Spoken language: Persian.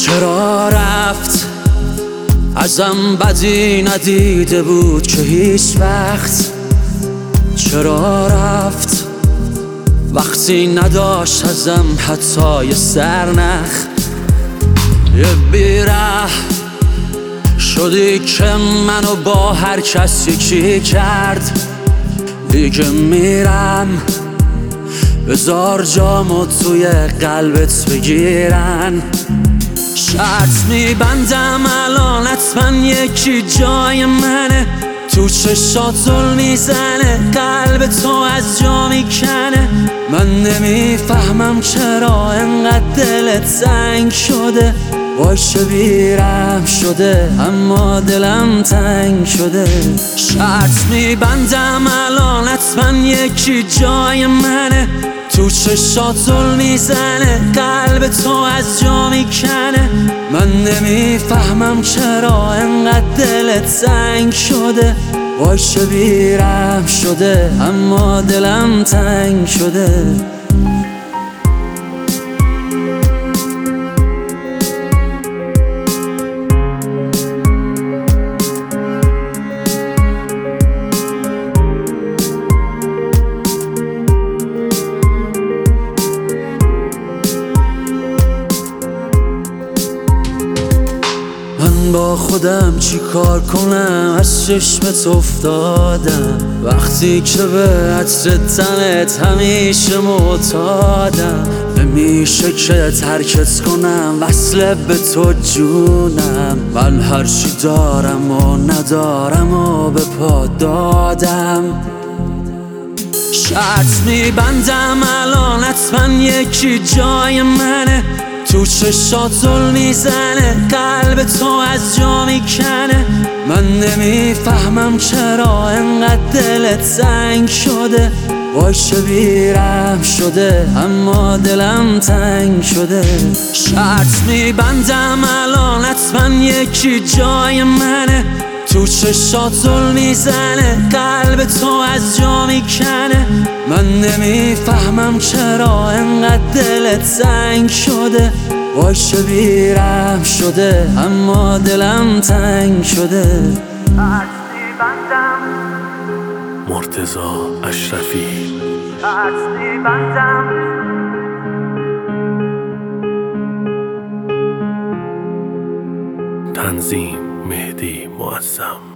چرا رفت ازم بدی ندیده بود که هیچ وقت؟ چرا رفت وقتی نداشت ازم حتی یه سرنخ؟ یه بیره شدی که منو با هر کس یکی کرد. دیگه میرم بذار جامو توی قلبت بگیرن. شرط میبندم الان حتما یکی جای منه، تو چشاتون میزنه قلب تو از جا میکنه. من نمیفهمم چرا انقدر دلت تنگ شده، وای چه بیرحم شده اما دلم تنگ شده. شرط میبندم الان حتما یکی جای منه، تو چشاتون میزنه قلب تو از جا میکنه. من نمیفهمم چرا انقدر دلت تنگ شده، وای چه بیرحم شده اما دلم تنگ شده. من با خودم چی کار کنم، از چشمت افتادم وقتی که به عطر تنت همیشه معتادم. نمیشه که ترکت کنم وصله به تو جونم، من هرچی دارم و ندارم و به پا دادم. شرط میبندم الان حتما یکی جای منه، تو چشاتون میزنه قلب تو از جا میکنه. من نمیفهمم چرا انقدر دلت تنگ شده، وای چه بیرحم شده اما دلم تنگ شده. شرط میبندم الان حتما یکی جای منه، تو چشاتون میزنه قلب تو از جا میکنه. من نمیفهمم چرا انقدر دلت تنگ شده، وای چه بیرحم شده اما دلم تنگ شده. مرتضی اشرفی. تنظیم مهدی معظم.